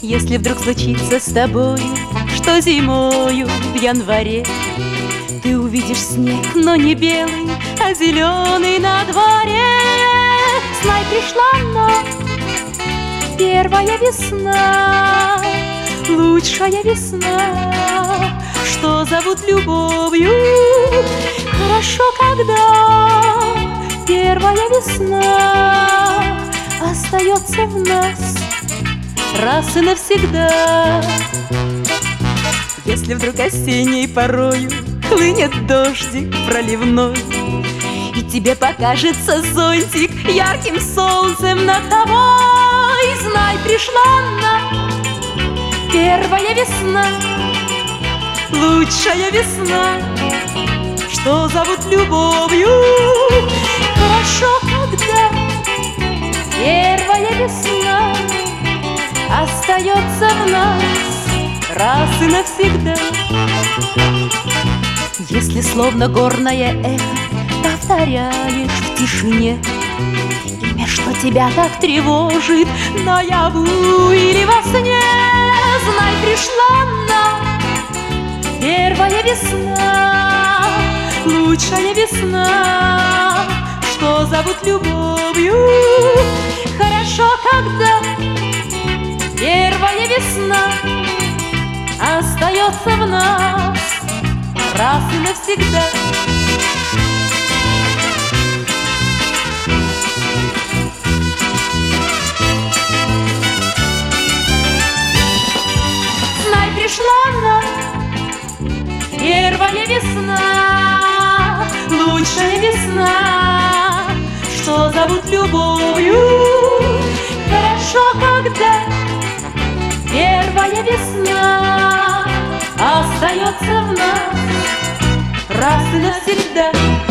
Если вдруг случится с тобою, что зимою в январе ты увидишь снег, но не белый, а зеленый на дворе, знай, пришла она, первая весна, лучшая весна, что зовут любовью. Хорошо, когда первая весна остается в нас раз и навсегда. Если вдруг осенней порою хлынет дождик проливной, и тебе покажется зонтик ярким солнцем над тобой, знай, пришла она, первая весна, лучшая весна, что зовут любовью. Хорошо, когда первая весна остается в нас раз и навсегда. Если словно горное эхо повторяешь в тишине имя, что тебя так тревожит наяву или во сне, знай, пришла она, первая весна, лучшая весна, что зовут любовью. Хорошо, когда первая весна остается в нас раз и навсегда. Знай, пришла она, первая весна, лучшая весна, что зовут любовью. Хорошо, когда первая весна остается в нас раз и навсегда.